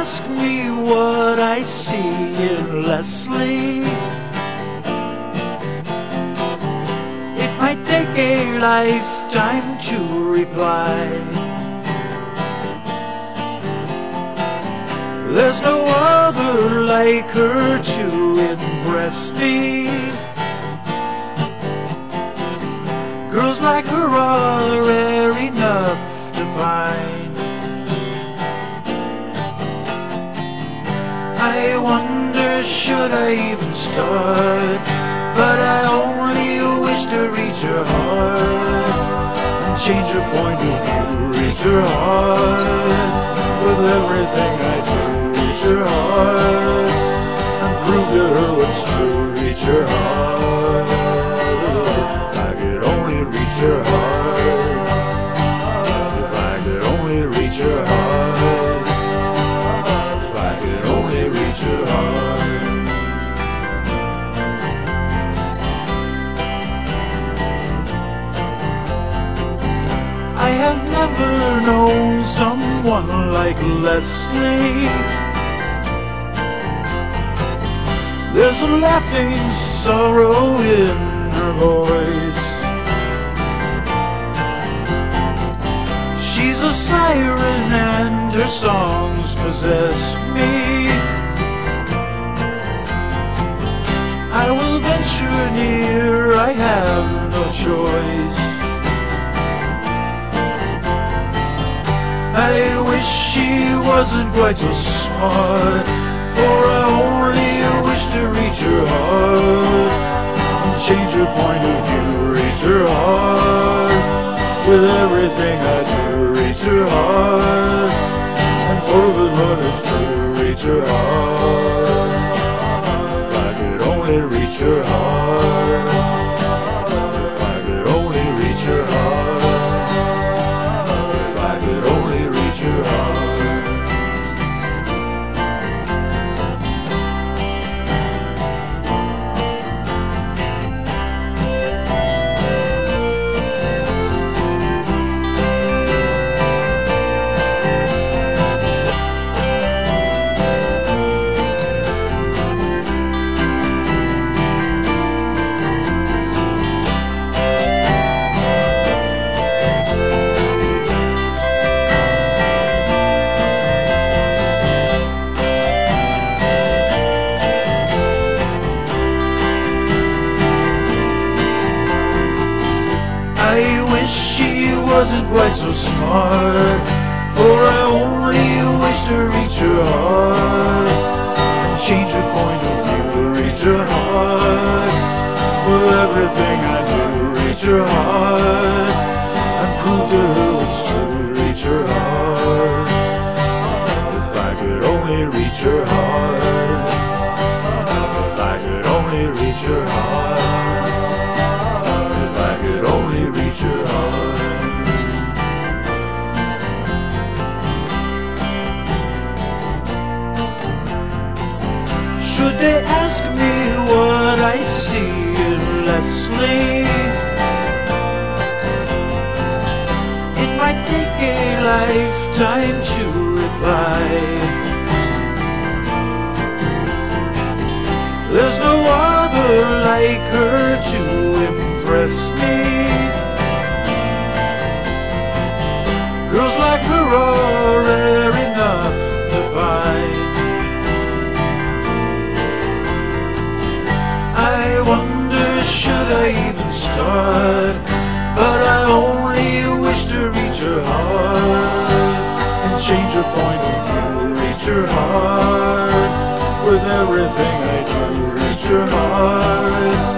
ask me what I see in Leslie, it might take a lifetime to reply. There's no other like her to impress me. Girls like her are rare enough to find. I wonder, should I even start? But I only wish to reach her heart and change her point of view. Reach her heart with everything I do. Reach her heart and prove to her what's true. Reach her heart, I could only reach her heart. If I could only reach her heart, if I could only reach her heart. I have never known someone like Leslie. There's a laughing sorrow in her voice. She's a siren and her songs possess me. I will venture near, I have no choice. I wish she wasn't quite so smart, for I only wish to reach her heart and change her point of view. Reach her heart with everything I do. Reach her heart and prove it what is true. Reach her heart, if I could only reach her heart. If I could only reach her heart. If I could only reach her heart. I wish she wasn't quite so smart, for I only wish to reach her heart and change her point of view. Reach her heart with everything I do. Reach her heart and prove to her what's true. Reach her heart, if I could only reach her heart. If I could only reach her heart. If I could only reach her heart. Should they ask me what I see in Leslie, it might take a lifetime to reply. There's no other like her to impress me. Girls like her are rare enough to find. I wonder, should I even start? But I only wish to reach her heart and change her point of view. Reach her heart with everything I do. Reach her heart